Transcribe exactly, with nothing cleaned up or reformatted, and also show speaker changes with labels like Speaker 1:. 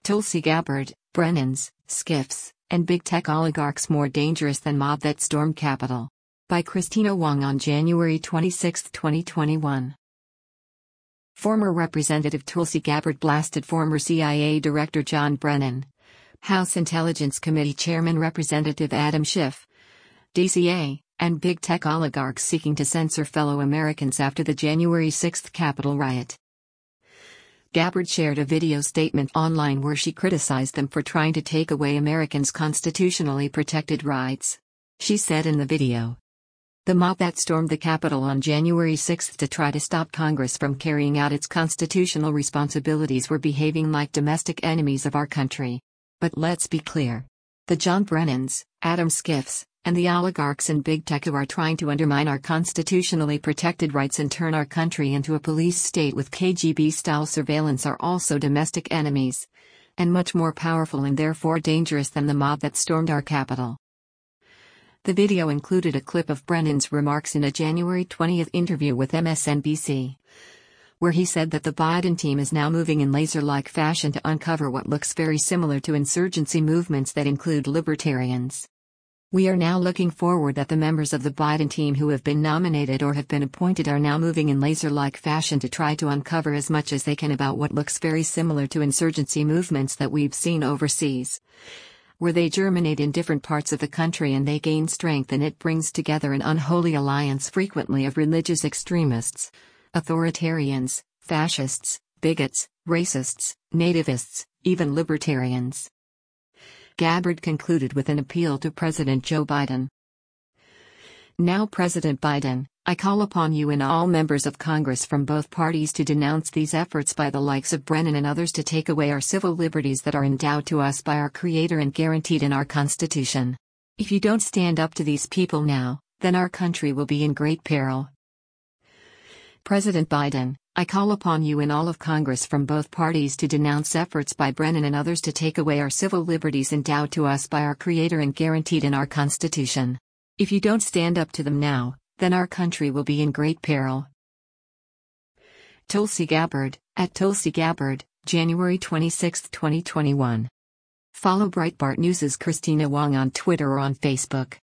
Speaker 1: Tulsi Gabbard, Brennan's, Skiff's, and big tech oligarchs more dangerous than mob that stormed Capitol. By Christina Wong on January twenty-sixth, twenty twenty-one. Former Representative Tulsi Gabbard blasted former C I A Director John Brennan. House Intelligence Committee Chairman Representative Adam Schiff. D C A, and big tech oligarchs seeking to censor fellow Americans after the January sixth Capitol riot. Gabbard shared a video statement online where she criticized them for trying to take away Americans' constitutionally protected rights. She said in the video, "The mob that stormed the Capitol on January sixth to try to stop Congress from carrying out its constitutional responsibilities were behaving like domestic enemies of our country. But let's be clear. The John Brennans, Adam Schiffs, and the oligarchs in big tech who are trying to undermine our constitutionally protected rights and turn our country into a police state with K G B-style surveillance are also domestic enemies, and much more powerful and therefore dangerous than the mob that stormed our Capitol." The video included a clip of Brennan's remarks in a January twentieth interview with M S N B C, where he said that the Biden team is now moving in laser-like fashion to uncover what looks very similar to insurgency movements that include libertarians. "We are now looking forward that the members of the Biden team who have been nominated or have been appointed are now moving in laser-like fashion to try to uncover as much as they can about what looks very similar to insurgency movements that we've seen overseas, where they germinate in different parts of the country and they gain strength and it brings together an unholy alliance frequently of religious extremists, authoritarians, fascists, bigots, racists, nativists, even libertarians." Gabbard concluded with an appeal to President Joe Biden. "Now President Biden, I call upon you and all members of Congress from both parties to denounce these efforts by the likes of Brennan and others to take away our civil liberties that are endowed to us by our Creator and guaranteed in our Constitution. If you don't stand up to these people now, then our country will be in great peril. President Biden, I call upon you and all of Congress from both parties to denounce efforts by Brennan and others to take away our civil liberties endowed to us by our Creator and guaranteed in our Constitution. If you don't stand up to them now, then our country will be in great peril." Tulsi Gabbard, at Tulsi Gabbard, January twenty-sixth, twenty twenty-one. Follow Breitbart News' Christina Wong on Twitter or on Facebook.